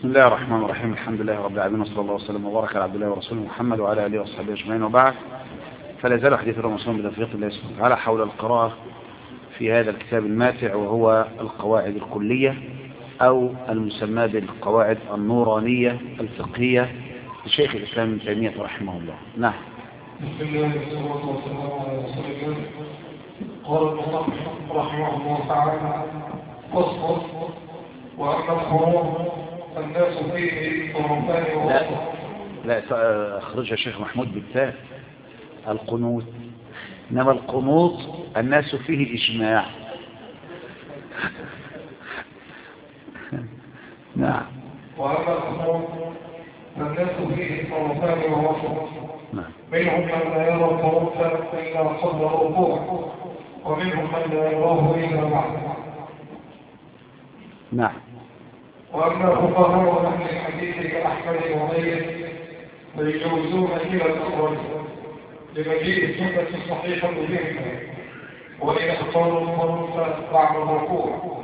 بسم الله الرحمن الرحيم. الحمد لله رب العالمين، وصلى الله وسلم وبارك على عبد الله ورسوله محمد وعلى اله وصحبه اجمعين، وبعد. فلا زال حديث رمضان بتوفيق الله سبحانه وتعالى حول القراءة في هذا الكتاب الماتع، وهو القواعد الكلية أو المسمى بالقواعد النورانية الفقهية لشيخ الإسلام ابن تيمية رحمه الله. نعم. بسم الله والصلاة والسلام على رسول الله. قال المصنف رحمه الله تعالى: فصل. وأما الحروم الناس فيه طرفان ووسط. لا أخرجها الشيخ محمود بالتاء القنوت، إنما القنوط الناس فيه إجماع. نعم. وأما الحروم الناس فيه طرفان ووسط. نعم. منهم من لا يرى الطرف إلا قبل الركوع، ومنهم من لا يراه إلا بعد. نعم. وأما فقهاء أهل الحديث كأحمد وغيره فيجوزون إلى الأخرج لمجيء السنة الصحيحة بهما، وإن اختاروا الطرف بعد الركوع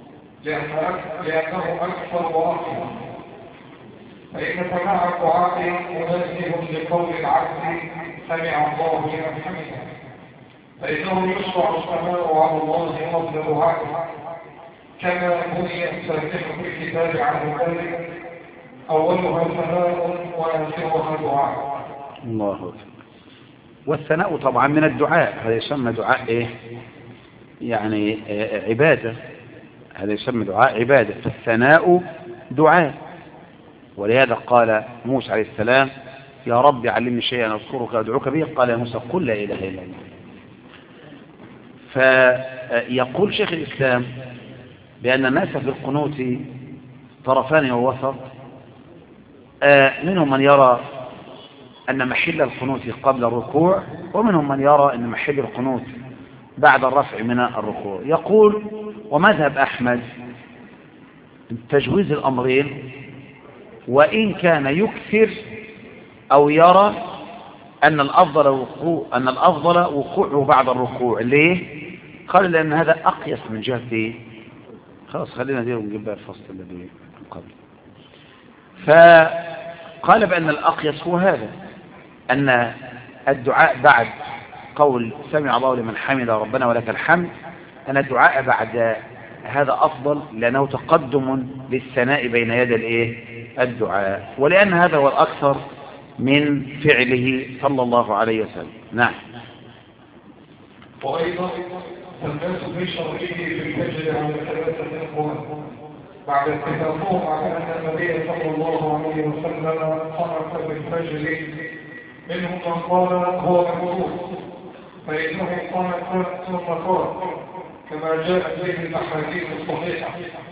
لأنه أكثر وأقوى. فإن سماع الدعاء مناسب لقول العبد سمع الله لمن حمده، فإنه يشرع الثناء على الله قبل دعائه، كما بني الفاتحة في الكتاب عن ذلك: أولها ثناء وآخرها دعاء. الله أكبر. والثناء طبعا من الدعاء، هذا يسمى دعاء إيه؟ يعني عبادة، هذا يسمى دعاء عبادة، فالثناء دعاء. ولهذا قال موسى عليه السلام: يا رب علمني شيئا أذكرك أدعوك به. قال يا موسى: قل لا إله إلا الله. فيقول شيخ الإسلام بأن الناس في القنوت طرفان ووسط. منهم من يرى أن محل القنوت قبل الركوع، ومنهم من يرى أن محل القنوت بعد الرفع من الركوع. يقول: ومذهب أحمد تجويز الأمرين، وإن كان يكثر أو يرى أن الأفضل وقوعه بعد الركوع. ليه؟ قال لأن هذا أقيس من جهة. خلاص خلينا دي ونجيب بقى الفصل الذي قبل. فقال بأن الأقيس هو هذا، أن الدعاء بعد قول سمع الله لمن حمد ربنا ولك الحمد، أن الدعاء بعد هذا أفضل، لأنه تقدم للثناء بين يدي الدعاء، ولأن هذا هو الأكثر من فعله صلى الله عليه وسلم. نعم. وأيضا الناس في شرعه في الفجر على ثلاثة أقوال بعد اتفاقهم على أن النبي صلى الله عليه وسلم قنط بالفجر. منهم من قال هو مكروه فإنه قنط ثم قال كما جاء به الأحاديث الصحيحة،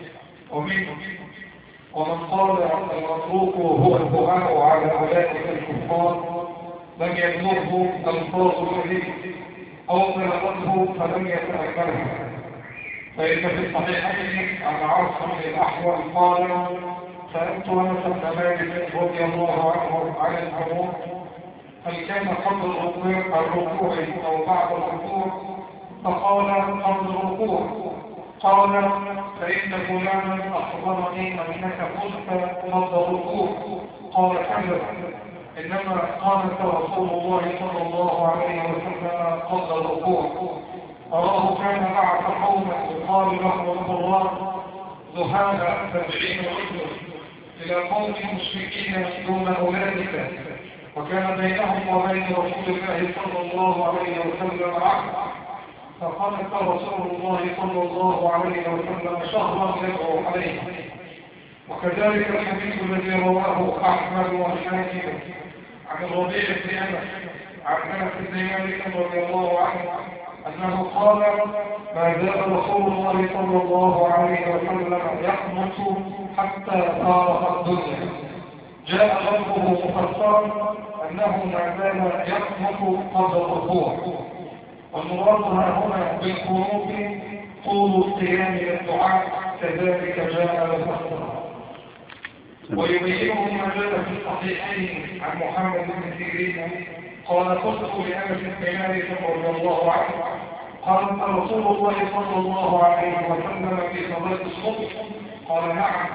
ومن قال المتروك هو الدعاء على أولئك الكفار لم يبلغه ألفاظ الحديث أو بلغته فلم يتأكلها. فإن في الصحيحين عن عاصم بن الأحول قال: سألت أنس بن مالك رضي الله عنه عن الحروم هل كان قبل الركوع أو بعد الركوع؟ فقال: قبل الركوع. قال: فإن فلانا أخبرني أنك قلت قبل الركوع. قال: كذب، إنما قالت رسول الله صلى الله عليه وسلم قبل الركوع. أراه كان بعث قوما يقال لهم القرآن ذهاب 70 رجلا إلى قوم مشركين دون أولئك، وكان بينهم وبين رسول الله صلى الله عليه وسلم عهد، فقالت رسول الله صلى الله عليه وسلم شهرا يدعو عليه. وكذلك الحديث الذي رواه أحمد والحاكم عن الربيع بن أنس عن أنس بن مالك رضي الله عنه أنه قال: ما زال رسول الله صلى الله عليه وسلم يقنط حتى فارق الدنيا. جاء لفظه مفسرا أنه ما زال يقنط قبل الركوع. والمراد هنا بالقنوط طول القيام للدعاء، كذلك جاء مفسرا. ويبينه ما جاء في الصحيحين عن محمد بن سيرين قال: قلت لأنس بن مالك رضي الله عنه: قال رسول الله صلى الله عليه وسلم في صلاة الصبح؟ قال: نعم.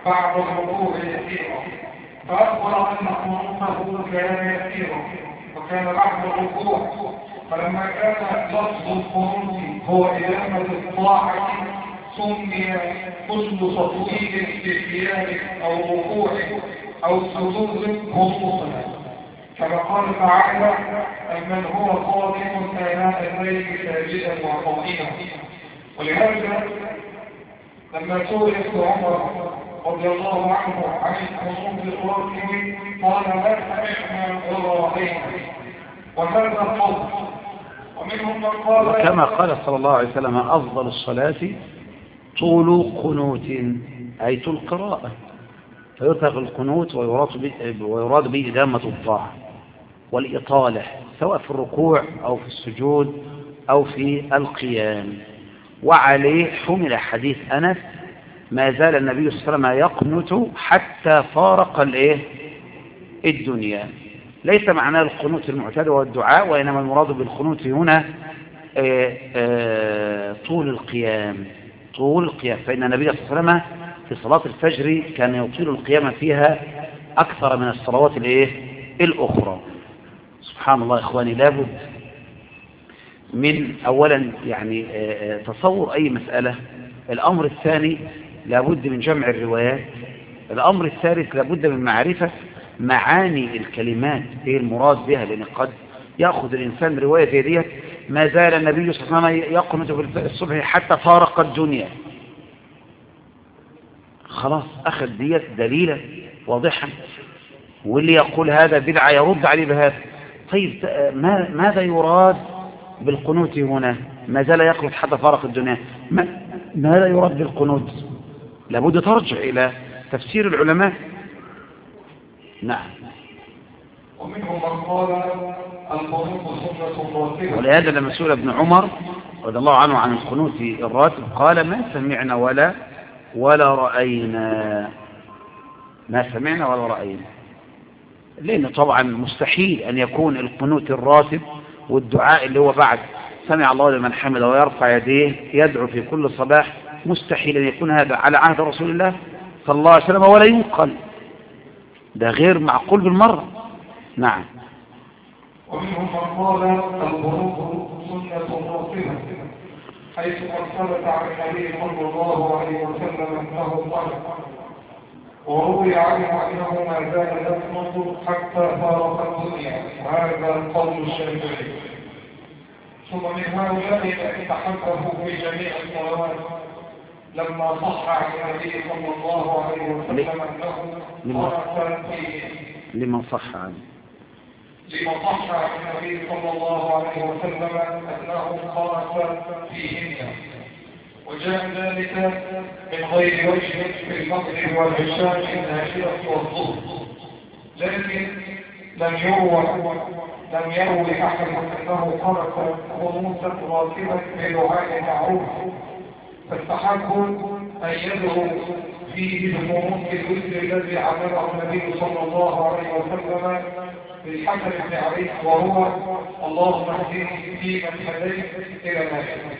بعد الركوع يسيرا، فأخبر أن قنوته كان يسيرا وكان بعد الركوع. فلما كان لفظ القنوت هو إدامة الطاعة سمي كل تطويل في قيام أو ركوع أو سجود خصوصا، كما قال تعالى: أمن هو قائم آناء الليل ساجدا وقائما. ولهذا لما سئل ابن عمر رضي الله عنه عن القنوت الراكب قال: ما سمعنا ولا رأينا. وهذا القول ومنهم من قال، وكما قال صلى الله عليه وسلم: أفضل الصلاة طول قنوت، أي طول قراءة، فيطلق القنوت ويراد به إدامة الطاعة والإطالة سواء في الركوع أو في السجود أو في القيام. وعليه حمل حديث أنس: ما زال النبي صلى الله عليه وسلم يقنت حتى فارق الدنيا. ليس معناه القنوت المعتاد والدعاء، وإنما المراد بالقنوت هنا طول القيام، فإن النبي صلى الله عليه وسلم في صلاة الفجر كان يطيل القيام فيها أكثر من الصلوات الأخرى. سبحان الله إخواني، لابد من أولا يعني تصور أي مسألة. الأمر الثاني لابد من جمع الروايات. الأمر الثالث لابد من معرفة معاني الكلمات ايه المراد بها، لأن قد يأخذ الإنسان رواية زي ديت: ما زال النبي صلى الله عليه وسلم يقنت في الصبح حتى فارق الدنيا. خلاص أخذ ديت دليلا واضحا، واللي يقول هذا بدعة يرد عليه بهذا. طيب ماذا يراد بالقنوت هنا؟ ما زال يقنت حتى فارق الدنيا، ماذا يراد بالقنوت؟ لابد ترجع إلى تفسير العلماء. نعم. ومنهم من قال القنوت سنة راتبة. ولهذا لما سئل ابن عمر رضي الله عنه عن القنوت الراتب قال: ما سمعنا ولا رأينا. ما سمعنا ولا رأينا، لأنه طبعا مستحيل أن يكون القنوت الراتب والدعاء اللي هو بعد سمع الله لمن حمده ويرفع يديه يدعو في كل صباح، مستحيل أن يكون هذا على عهد رسول الله صلى الله عليه وسلم، ولا ينقل، ده غير معقول بالمرة. نعم. ومنهم من قال القنوت سنة راتبة، حيث قد ثبت عن النبي صلى الله عليه وسلم أنه قال، وروي عنه أنه ما زال يقنط حتى فارق الدنيا، وهذا قول الشافعي. ثم من هؤلاء الذين تحدثوا في جميع الصلوات لما صح عن النبي صلى الله عليه وسلم أنه قنط فيه. لمن صح عن النبي صلى الله عليه وسلم أنه قنط فيهن، وجاء ذلك من غير وجه في المغرب والعشاء الناشئة والظهر، لكن لم يروي أحد أنه قنط قنوتا راتبا بدعاء معروف، فاستحبوا أن يدعو فيه بقنوت الوتر الذي عمله النبي صلى الله عليه وسلم بالحسن بن علي، وهو: اللهم اهدني فيمن هديت إلى ما شئت.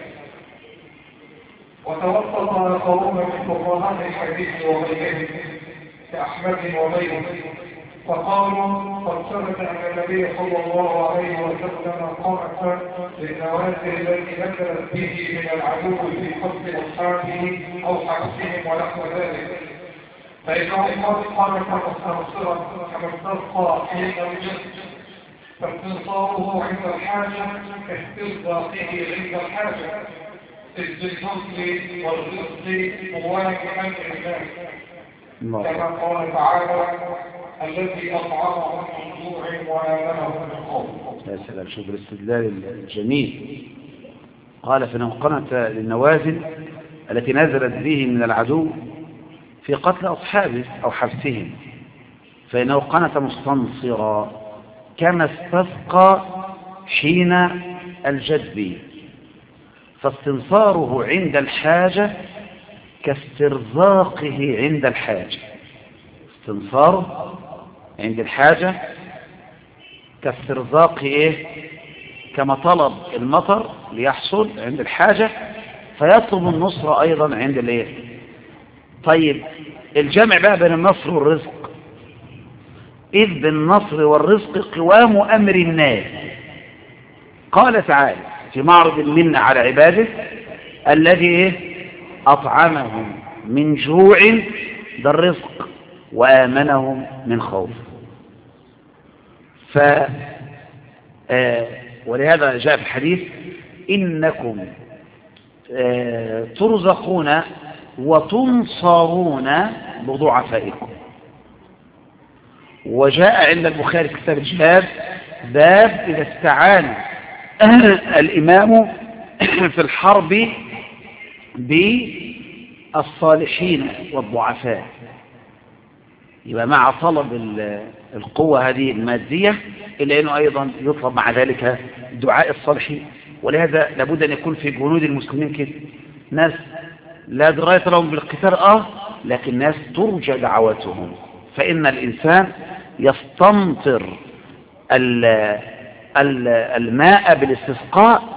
وتوسط قوم من فقهاء الحديث وغيرهم كأحمد وغيره، فقالوا: قد ثبت أن النبي صلى الله عليه وسلم قنط للنوازل التي نزلت به من العدو في قتل أصحابه أو حبسهم ونحو ذلك، فإنه قد قنط مستنصرا كما استسقى حين الجد، فاستنصاره عند الحاجة كاسترزاقه عند الحاجة، إذ بالفضل والرزق مواجها للناس، كما قال تعالى: الذي أطعمهم من جوع وآمنهم من خوف. يا سلام، شوف الاستدلال الجميل. قال: فإنه قنط للنوازل التي نزلت به من العدو في قتل أصحابه أو حبسهم، فإنه قنط مستنصرا كما استسقى حين الجدب، فاستنصاره عند الحاجة كاسترزاقه عند الحاجة. استنصاره عند الحاجة كاسترزاقه كما طلب المطر ليحصل عند الحاجة، فيطلب النصر أيضا عند طيب الجمع بقى بين النصر والرزق. إذ بالنصر والرزق قوام أمر الناس. قال تعالى في معرض المنة على عباده الذي أطعمهم من جوع، ده الرزق، وآمنهم من خوف. ولهذا جاء في الحديث إنكم ترزقون وتنصرون بضعفائكم. وجاء عند البخاري في كتاب الجهاد باب إذا استعان الإمام في الحرب بالصالحين والضعفاء، يبقى مع طلب القوة هذه المادية إلا أنه أيضا يطلب مع ذلك دعاء الصالحين. ولهذا لابد أن يكون في جنود المسلمين كده ناس لا دراية لهم بالقتال لكن ناس ترجى دعواتهم. فإن الإنسان يستمطر الماء بالاستسقاء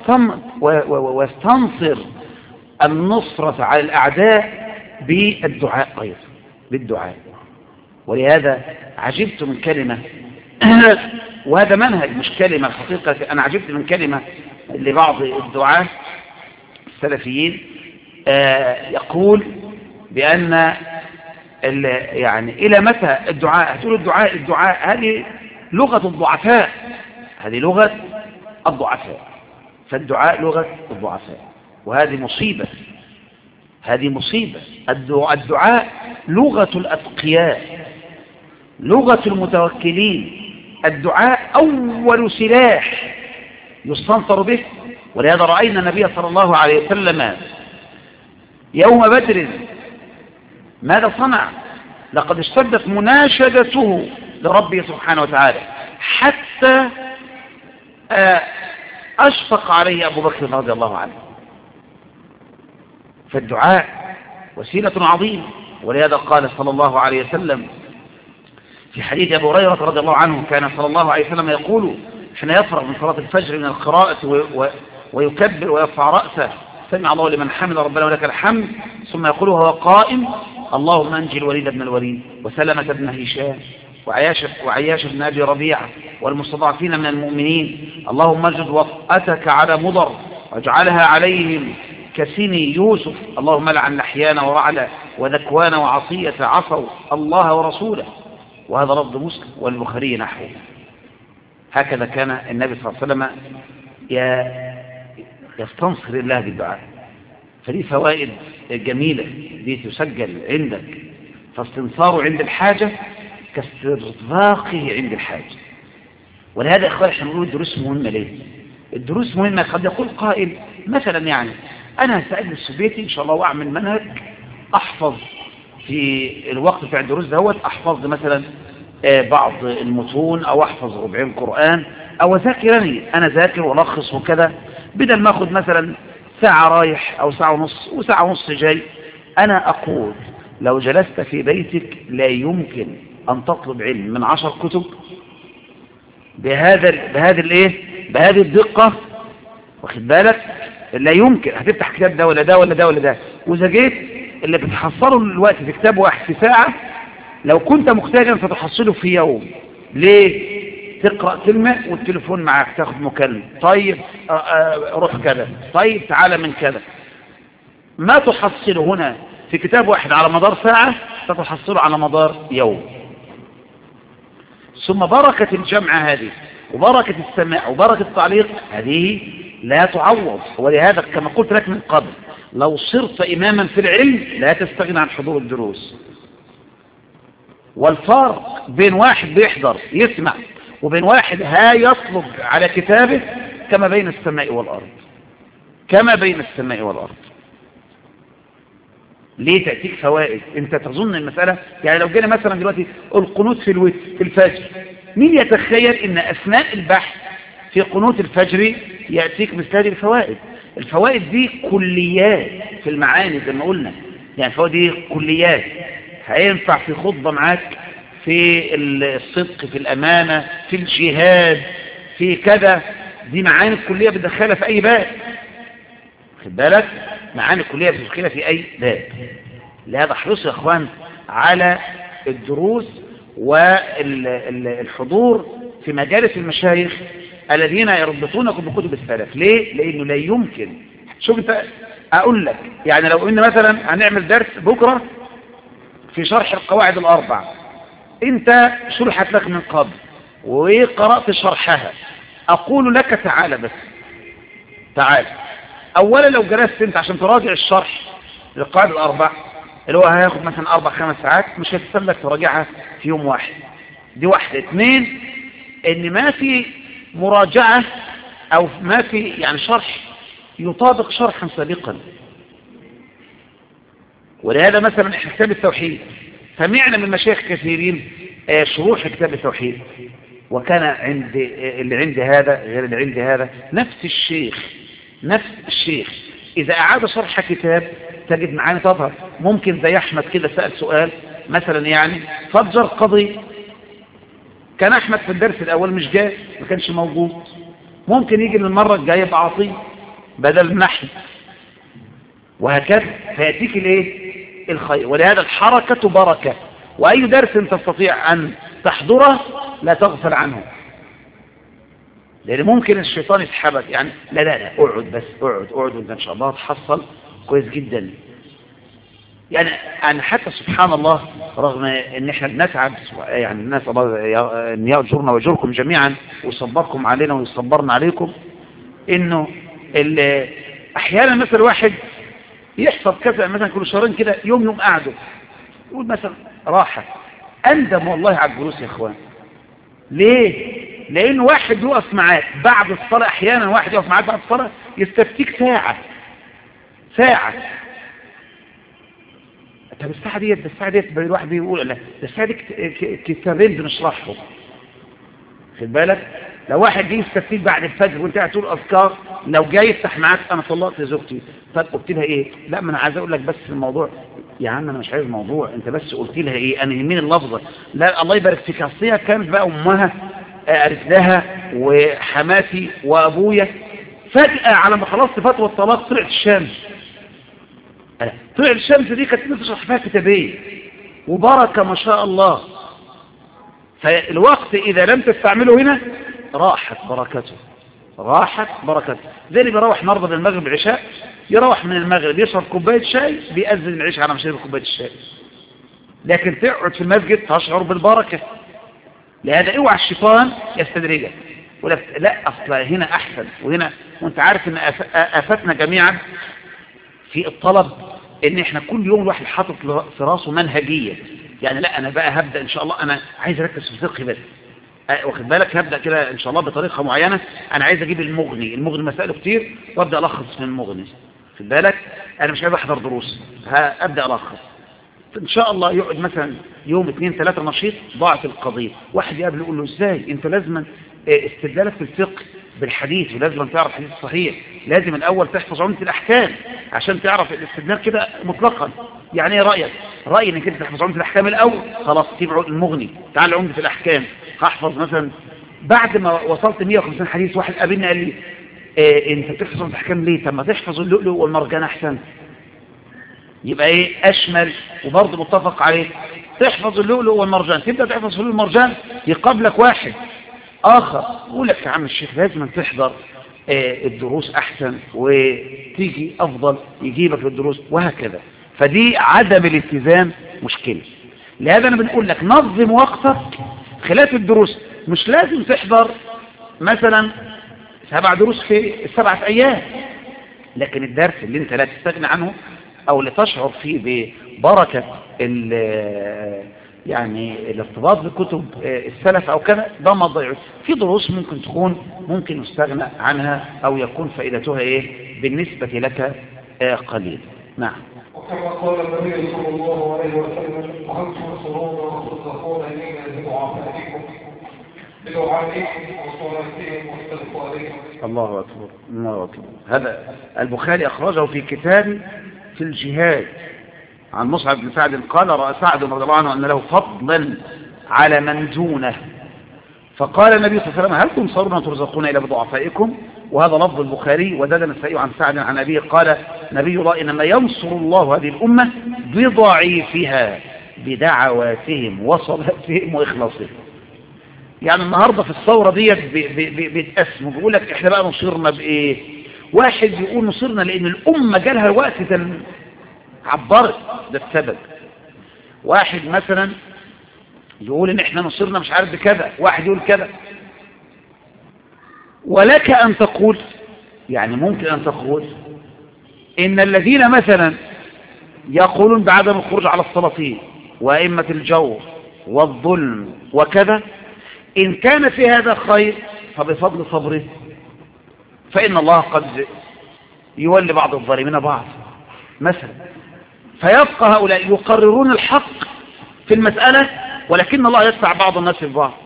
ويستنصر النصرة على الأعداء بالدعاء أيضا، بالدعاء. ولهذا عجبت من كلمة وهذا منهج مش كلمة الحقيقة، أنا عجبت من كلمة لبعض الدعاة السلفيين يقول بأن يعني إلى متى الدعاء؟ هتقول الدعاء هذه لغة الضعفاء، هذه لغة الضعفاء، فالدعاء لغة الضعفاء، وهذه مصيبة، هذه مصيبة. الدعاء لغة الأتقياء، لغة المتوكلين. الدعاء أول سلاح يستنصر به. ولهذا رأينا النبي صلى الله عليه وسلم يوم بدر ماذا صنع؟ لقد اشتدت مناشدته لربه سبحانه وتعالى حتى أشفق عليه أبو بكر رضي الله عنه. فالدعاء وسيلة عظيمة. ولهذا قال صلى الله عليه وسلم في حديث أبي هريرة رضي الله عنه كان صلى الله عليه وسلم يقول حين يفرغ من صلاة الفجر من القراءة ويكبر ويرفع رأسه سمع الله لمن حمد ربنا ولك الحمد، ثم يقول وهو قائم اللهم انجي الوليد بن الوليد وسلمة بن هشام وعياش بن أبي ربيعة والمستضعفين من المؤمنين، اللهم اجد وطأتك على مضر واجعلها عليهم كسني يوسف، اللهم لعن لحيان ورعل وذكوان وعصية عصوا الله ورسوله. وهذا لفظ مسلم والبخاري نحوه. هكذا كان النبي صلى الله عليه وسلم يستنصر الله بالدعاء. فدي فوائد جميلة دي تسجل عندك، فاستنصاره عند الحاجة كاسترزاقه عند الحاجة. ولهذا إخواني احنا بنقول الدروس مهمة ليه؟ الدروس مهمة. قد يقول قائل مثلا يعني أنا هستأجل بيتي إن شاء الله وأعمل منهج أحفظ في الوقت بتاع الدروس دهوت، أحفظ مثلا بعض المتون أو أحفظ ربعين قرآن أو ذاكرني أنا ذاكر ولخص وكذا، بدل ما أخذ مثلا ساعة رايح أو ساعة ونص وساعة ونص جاي. أنا أقول لو جلست في بيتك لا يمكن أن تطلب علم من 10 كتب بهذه الدقة، واخد بالك؟ لا يمكن. هتفتح كتاب ده ولا ده ولا ده ولا ده، وإذا جيت اللي بتحصله الوقت في كتاب واحد في ساعة لو كنت محتاجا فتحصله في يوم. ليه؟ تقرأ كلمة والتليفون معك تاخد مكالمة، طيب روح كذا، طيب تعالى من كذا. ما تحصله هنا في كتاب واحد على مدار ساعة ستحصله على مدار يوم. ثم بركة الجمع هذه وبركة السماع وبركة التعليق هذه لا تعوض. ولهذا كما قلت لك من قبل لو صرت إماما في العلم لا تستغنى عن حضور الدروس. والفرق بين واحد بيحضر يسمع وبين واحد يطلب على كتابه كما بين السماء والأرض، كما بين السماء والأرض. ليه؟ تأتيك فوائد. انت تظن المسألة يعني لو جينا مثلا دلوقتي القنوت في الوتر في الفجر، مين يتخيل ان اثناء البحث في قنوت الفجر يأتيك مثل هذه الفوائد؟ الفوائد دي كليات في المعاني زي ما قلنا، يعني الفوائد دي كليات هينفع في خطبة معاك في الصدق، في الأمانة، في الجهاد، في كذا. دي معاني الكلية بتدخلها في أي باب، خد بالك، معاني الكلية بتدخلها في أي باب. لهذا احرصوا يا اخوان على الدروس والحضور في مجالس المشايخ الذين يربطونكم بكتب السلف. ليه؟ لانه لا يمكن. شوف انت، اقول لك يعني لو ان مثلا هنعمل درس بكره في شرح القواعد الاربع، انت شرحت لك من قبل وقرأت شرحها، اقول لك تعالى بس تعالى. اولا لو جلست انت عشان تراجع الشرح للقواعد الاربع اللي هو هياخد مثلا 4-5 ساعات، مش هتسلك تراجعها في يوم واحد. دي واحدة. 2، ان ما في مراجعة او ما في يعني شرح يطابق شرحا سابقا. ولهذا مثلا احنا كتاب التوحيد سمعنا من مشايخ كثيرين شروح كتاب التوحيد، وكان عند اللي عند هذا غير اللي عند هذا نفس الشيخ إذا أعاد شرح كتاب تجد معاني تظهر. ممكن زي أحمد كده سأل سؤال مثلا يعني فجر قضية، كان أحمد في الدرس الأول مش جاي، ما كانش موجود، ممكن يجي للمرة الجاية بعطيه بدل النحو، وهكذا فيأتيك الايه الخير. ولهذا الحركة بركة، وأي درس تستطيع أن تحضره لا تغفل عنه، لأن ممكن الشيطان يسحبك يعني لا اقعد بس اقعد وانت إن شاء الله تحصل كويس جدا. يعني حتى سبحان الله رغم ان احنا بنتعب يعني الناس الله ان يأجرنا ويأجركم جميعا ويصبركم علينا ويصبرنا عليكم، انه احيانا مثلا واحد يحصل كذا مثلا كل شهرين كده يوم قعده يقول مثلا راحة، اندم والله على الجلوس يا اخوان. ليه؟ لان واحد يقف معاك بعد الصلاة، احيانا واحد يقف معاك بعد الصلاة يستفتيك ساعة. طب الساعة ديت الواحد بيقول لا ده الساعة دي كتابين بنشرحهم. خد بالك لو واحد جاي يستفتيك بعد الفجر وانت قاعد تقول اذكار، لو جاي يفتح معاك انا طلقت زوجتي، طب قلت لها ايه؟ لا ما انا عايز اقول لك بس الموضوع يا عم، انا مش عايز الموضوع، انت بس قلت لها ايه؟ انا يهمني اللفظه. لا الله يبارك فيك، اصلها كانت بقى امها قالت لها وحماتي وابويا، فجأة على ما خلصت فتوى الطلاق طلعت الشمس. طلعت الشمس دي كانت بتشرح فيها كتابين وبركة ما شاء الله. فالوقت إذا لم تستعمله هنا راحت بركته. زي اللي بيروح مرضى من المغرب العشاء، يروح من المغرب يشرب كوباية شاي بيأذن العشاء على مشارب كوباية الشاي، لكن تقعد في المسجد تشعر بالبركة. لهذا اوعى الشيطان يستدرجك ولا لا اصل هنا احسن وهنا. وانت عارف ان افتنا جميعا في الطلب ان احنا كل يوم الواحد حاطط في راسه منهجيه، يعني لا انا بقى هبدا ان شاء الله انا عايز اركز في الفقه بس، واخد بالك هبدا كده ان شاء الله بطريقه معينه، انا عايز اجيب المغني مسائله كتير وابدا الخص من المغني. خد بالك انا مش عايز احضر دروس، هبدا الخص ان شاء الله. يقعد مثلا يوم 2-3 نشيط، ضاعت القضيه. واحد يقابله يقول له ازاي انت لازم استدلالك في الفقه بالحديث، ولازم تعرف الحديث الصحيح، لازم الاول تحفظ عمدة الاحكام عشان تعرف الاستدلال كده مطلقا. يعني ايه رايك؟ رايي انك انت تحفظ عمدة الاحكام الاول، خلاص تبع المغني، تعال عمدة الاحكام هحفظ مثلا. بعد ما وصلت 150 حديث واحد قابلني قال لي انت بتحفظ عمدة الاحكام ليه؟ طب ما تحفظ اللؤلؤ والمرجان احسن، يبقى ايه اشمل وبرضه متفق عليه. تحفظ اللؤلؤ والمرجان، تبدا تحفظ اللؤلؤ والمرجان، يقابلك واحد اخر يقول لك يا عم الشيخ لازم تحضر الدروس احسن وتيجي افضل، يجيبك للدروس وهكذا. فدي عدم الالتزام مشكله. لهذا انا بنقول لك نظم وقتك خلاف الدروس. مش لازم تحضر مثلا 7 دروس في 7 أيام، لكن الدرس اللي انت لا تستغنى عنه او اللي تشعر فيه ببركة يعني الارتباط بكتب السلف او كذا، ده ما تضيعوش. في دروس ممكن يستغنى عنها او يكون فائدتها ايه بالنسبة لك قليل. نعم. وكما قال النبي صلى الله عليه وسلم وهل تنصرون وتصدقون إلينا بضعفائكم وصلاتهم واستغفارهم. الله أكبر. هذا البخاري أخرجه في كتاب في الجهاد عن مصعب بن سعد قال رأى سعد رضي الله عنه أن له فضلا على من دونه، فقال النبي صلى الله عليه وسلم هل تنصرون وترزقون إلى بضعفائكم؟ وهذا لفظ البخاري. وزاد النسائي عن سعد عن أبيه قال نبي الله إنما ينصر الله هذه الأمة بضعيفها بدعواتهم وصلاتهم وإخلاصهم. يعني النهاردة في الثورة دي بيتقسموا، بيقول لك احنا بقى نصرنا بإيه؟ واحد يقول نصرنا لأن الأمة جالها وقت عبرت، ده السبب. واحد مثلا يقول ان احنا نصرنا مش عارف بكذا، واحد يقول كذا. ولك ان تقول، يعني ممكن ان تقول ان الذين مثلا يقولون بعدم الخروج على السلاطين وائمة الجور والظلم وكذا، ان كان في هذا خير فبفضل صبره، فان الله قد يولي بعض الظالمين بعض مثلا، فيبقى هؤلاء يقررون الحق في المسألة ولكن الله يدفع بعض الناس في بعض.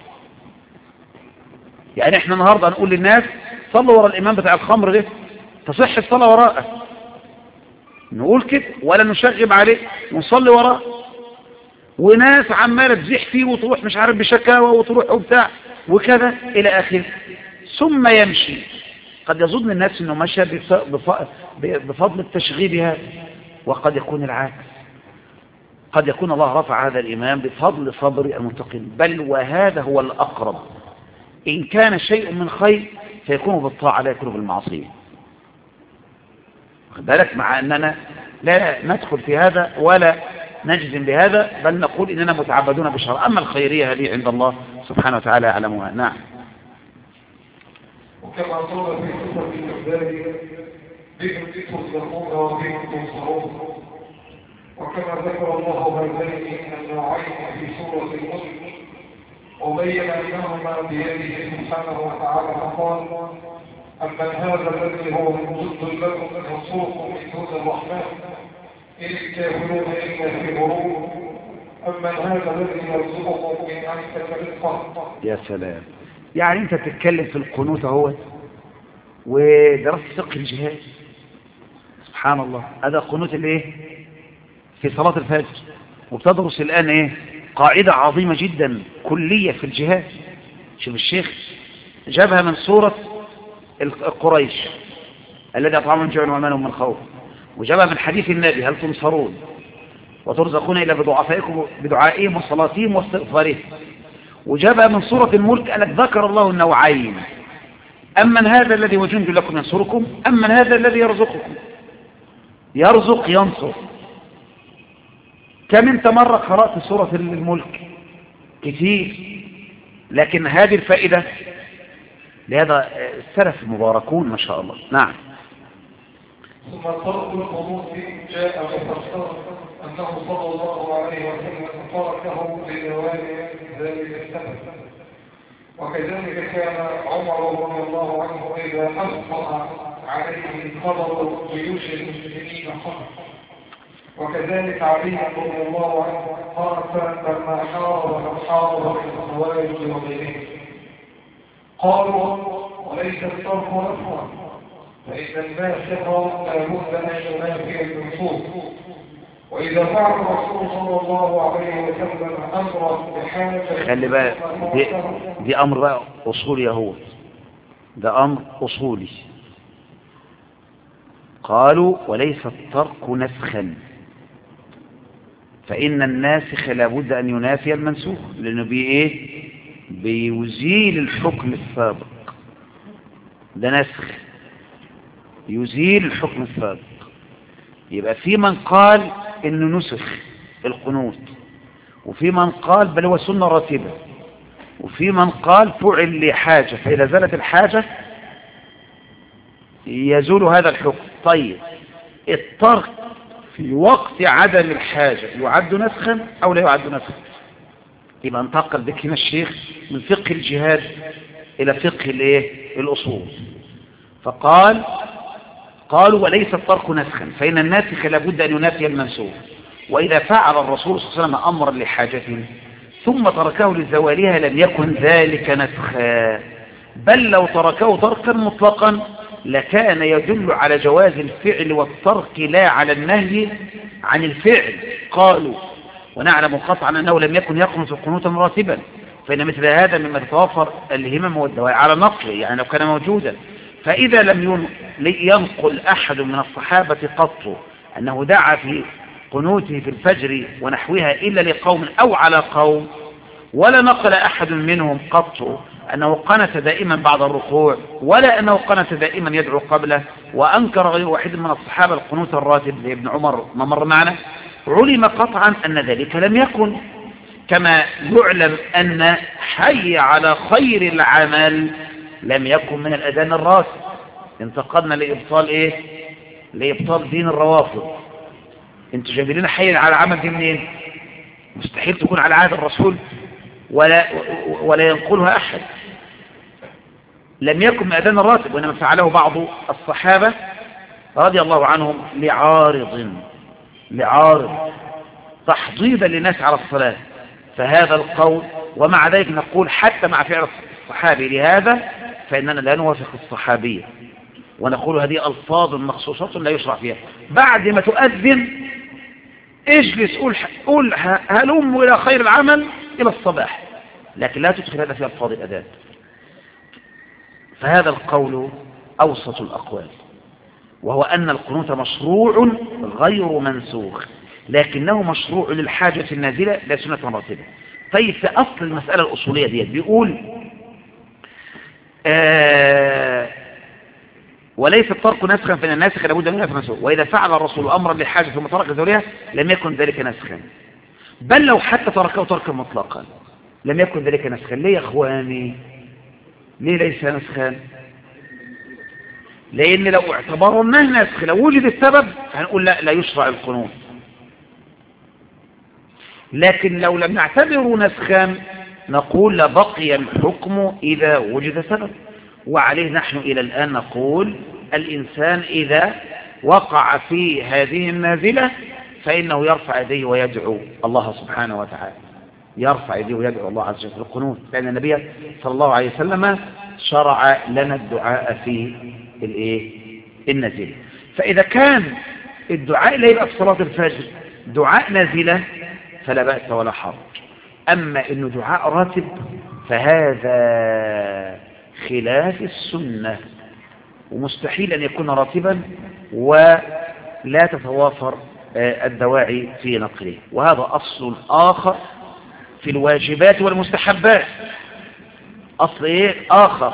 يعني احنا النهاردة نقول للناس صلوا وراء الإمام بتاع الخمر ده، تصح الصلاة وراءه، نقول كده ولا نشغب عليه ونصلي وراءه. وناس عمالة تزيح فيه وتروح مش عارف بشكاوى وتروح وبتاع وكذا إلى آخره، ثم يمشي. قد يظن الناس أنه مشى بفضل التشغيب هذا، وقد يكون العكس، قد يكون الله رفع هذا الإمام بفضل صبر المتقين، بل وهذا هو الأقرب. إن كان شيء من خير فيكون بالطاعة لا يكون بالمعصية. خد بالك، مع أننا لا ندخل في هذا ولا نجزم بهذا، بل نقول إننا متعبدون بالشرع. أما الخيرية هذه عند الله سبحانه وتعالى يعلمها. نعم. وكما قال في سورة الأحزاب بهم تصدقون وبهم تنصرون. وكما ذكر الله هذين النوعين في سورة الملك وبين أنهما بيده سبحانه وتعالى فقال: أمن هذا الذي هو ضد لكم ينصركم من دون الرحمن إن الكافرون إلا في غرور أمن هذا الذي يرزقكم من أمسك رزقه. يا سلام، يعني أنت تتكلم في القنوت اهو ودرست فقه الجهاد، سبحان الله، هذا قنوت الايه في صلاة الفجر، وبتدرس الآن ايه قاعدة عظيمة جدا كلية في الجهاد. شوف الشيخ جابها من سورة قريش الذي أطعمهم من جوع وآمنهم من خوف، وجابها من حديث النبي: هل تنصرون وترزقون إلا بضعفائكم بدعائهم وصلاتهم واستغفارهم. وجابها من سورة الملك أنك ذكر الله النوعين: أمن هذا الذي هو جند لكم ينصركم، أمن هذا الذي يرزقكم. يرزق ينصر. كم انت مرة قرأت سورة الملك؟ كتير. لكن هذه الفائدة لهذا السلف المباركون ما شاء الله. نعم. ثم طرق القنوط جاء مفسرا أنه صلى الله عليه وسلم تركه لزوال ذلك السبب. وكذلك كان عمر رضي الله عنه إذا أبطأ عليه خبر جيوش المسلمين خبر. وكذلك علي رضي الله عنه خرف لما حارب الخوارج وغيرهم. قالوا: وليس الصرف نفسا، فإن الناسخ لابد أن ينافي المنصوص. وإذا فعل الرسول صلى الله عليه وسلم أمرا بحاجة، خلي بقى دي أمر بقى أصولي يهود، ده أمر أصولي. قالوا: وليس الترك نسخا، فإن الناسخ لابد أن ينافي المنسوخ، لأنه بيزيل الحكم السابق. ده نسخ يزيل الحكم السابق. يبقى في من قال إنه نسخ القنوت، وفي من قال بل هو سنة راتبة، وفي من قال فعل لحاجة، فإذا زالت الحاجة يزول هذا الحكم. طيب، الترك في وقت عدم الحاجة يعد نسخا أو لا يعد نسخا؟ يبقى انتقل بك هنا الشيخ من فقه الجهاد إلى فقه الأصول. قالوا: وليس الترك نسخا، فإن الناسخ لابد أن ينافي المنسوخ. وإذا فعل الرسول صلى الله عليه وسلم أمرا لحاجته ثم تركه لزوالها لم يكن ذلك نسخا، بل لو تركه تركا مطلقا لكان يدل على جواز الفعل والترك لا على النهي عن الفعل. قالوا: ونعلم قطعا أنه لم يكن يقنط قنوتا راتبا، فإن مثل هذا مما تتوفر الهمم والدواء على نقله، يعني لو كان موجودا فإذا لم ينقل أحد من الصحابة قط أنه دعا في قنوته في الفجر ونحوها إلا لقوم أو على قوم، ولا نقل أحد منهم قط أنه قنت دائما بعد الركوع، ولا أنه قنت دائما يدعو قبله، وأنكر غير واحد من الصحابة القنوت الراتب لابن عمر ما مر معنا، علم قطعا أن ذلك لم يكن. كما يعلم أن حي على خير العمل لم يكن من الأذان الراتب. انتقدنا لإبطال إيه؟ لإبطال دين الروافض. انتوا جايبين حي على العمل دي منين؟ مستحيل تكون على عهد الرسول ولا ينقلها أحد. لم يكن من أذان الراتب، وإنما فعله بعض الصحابة رضي الله عنهم لعارض تحضيضا للناس على الصلاة. فهذا القول، ومع ذلك نقول حتى مع فعل الصحابي لهذا فإننا لا نوافق الصحابية، ونقول هذه ألفاظ مخصوصة لا يشرع فيها. بعد ما تؤذن اجلس قول هلم إلى خير العمل إلى الصباح، لكن لا تدخل هذا في ألفاظ الأذان. فهذا القول أوسط الأقوال، وهو أن القنوت مشروع غير منسوخ، لكنه مشروع للحاجة النازلة لا سنة راتبة. طيب في أصل المسألة الأصولية دي بيقول وليس الترك نسخا، فإن الناسخ لابد منه فمنسوخ، وإذا فعل الرسول أمرا للحاجة ثم ترك زوجها لم يكن ذلك نسخا، بل لو حتى تركه تركا مطلقا لم يكن ذلك نسخا. ليه يا إخواني؟ ليه ليس نسخا؟ لأن لو اعتبرناه نسخ لو وجد السبب هنقول لا يشرع القنوت، لكن لو لم نعتبره نسخا نقول لبقي الحكم إذا وجد سبب. وعليه نحن إلى الآن نقول الإنسان إذا وقع في هذه النازلة فإنه يرفع يديه ويدعو الله سبحانه وتعالى، يرفع يديه ويدعو الله عز وجل في القنوت، لأن النبي صلى الله عليه وسلم شرع لنا الدعاء في النازلة. فإذا كان الدعاء لا يبقى في صلاة الفجر دعاء نازلة فلا بأس ولا حرج. أما إنه دعاء راتب فهذا خلاف السنة، ومستحيل أن يكون راتبا ولا تتوافر الدواعي في نقله. وهذا أصل آخر في الواجبات والمستحبات، أصل آخر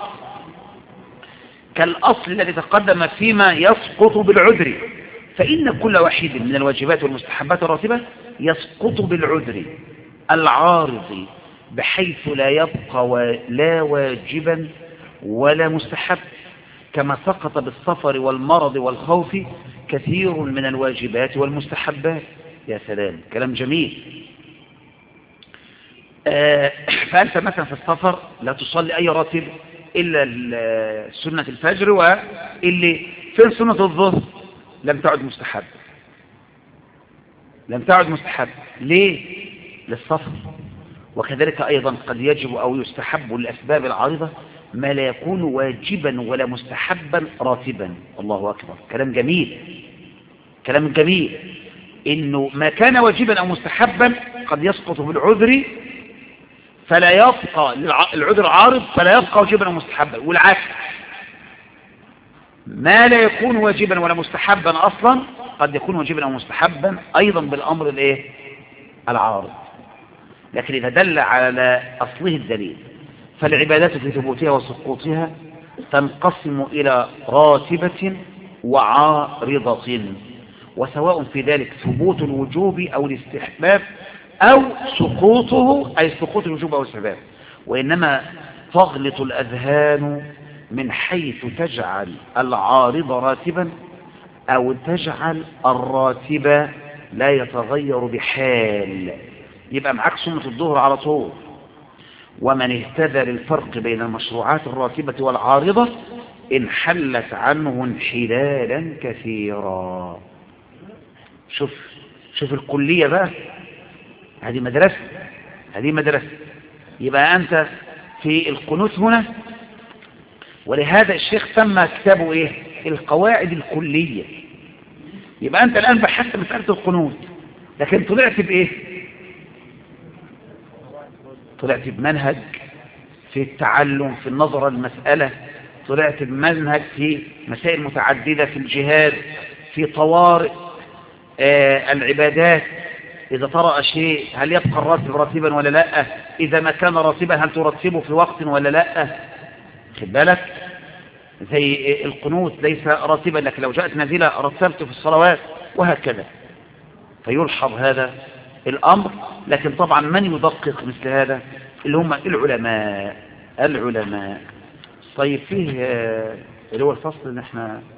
كالأصل الذي تقدم فيما يسقط بالعذر، فإن كل واحد من الواجبات والمستحبات الراتبة يسقط بالعذر العارض، بحيث لا يبقى لا واجبا ولا مستحب، كما سقط بالسفر والمرض والخوف كثير من الواجبات والمستحبات. يا سلام، كلام جميل. فأنت مثلا في السفر لا تصلي أي راتب إلا سنة الفجر، واللي في سنة الظهر لم تعد مستحب، لم تعد مستحب. ليه؟ للسفر. وكذلك أيضا قد يجب أو يستحب للأسباب العارضة ما لا يكون واجبا ولا مستحبا راتبا. الله أكبر، كلام جميل، كلام جميل. إنه ما كان واجبا أو مستحبا قد يسقط بالعذر فلا يبقى العذر عارض فلا يبقى واجبا أو مستحبا، والعكس ما لا يكون واجبا ولا مستحبا أصلا قد يكون واجبا أو مستحبا أيضا بالأمر العارض. لكن إذا دل على أصله الدليل فالعبادات في ثبوتها وسقوطها تنقسم إلى راتبة وعارضة، وسواء في ذلك ثبوت الوجوب أو الاستحباب أو سقوطه، أي سقوط الوجوب أو الاستحباب. وإنما تغلط الأذهان من حيث تجعل العارض راتبا أو تجعل الراتب لا يتغير بحال، يبقى معك سنة الظهر على طول. ومن اهتدى للفرق بين المشروعات الراتبة والعارضة انحلت عنه انحلالا كثيرا. شوف الكلية بقى، هذه مدرسة، هذه مدرسة. يبقى أنت في القنوت هنا، ولهذا الشيخ سمى كتابه إيه؟ القواعد الكلية. يبقى أنت الآن بحثت مسألة القنوت، لكن طلعت بإيه؟ طلعت بمنهج في التعلم، في النظر المسألة، طلعت بمنهج في مسائل متعددة في الجهاد، في طوارئ العبادات، إذا طرأ شيء هل يبقى الراتب راتبا ولا لا؟ إذا ما كان راتبا هل ترتبه في وقت ولا لا؟ خد بالك، زي القنوت ليس راتبا، لكن لو جاءت نازلة رتبته في الصلوات، وهكذا. فيلحظ هذا الأمر. لكن طبعا من يدقق مثل هذا اللي هم العلماء. طيب فيه اللي هو الفصل اللي احنا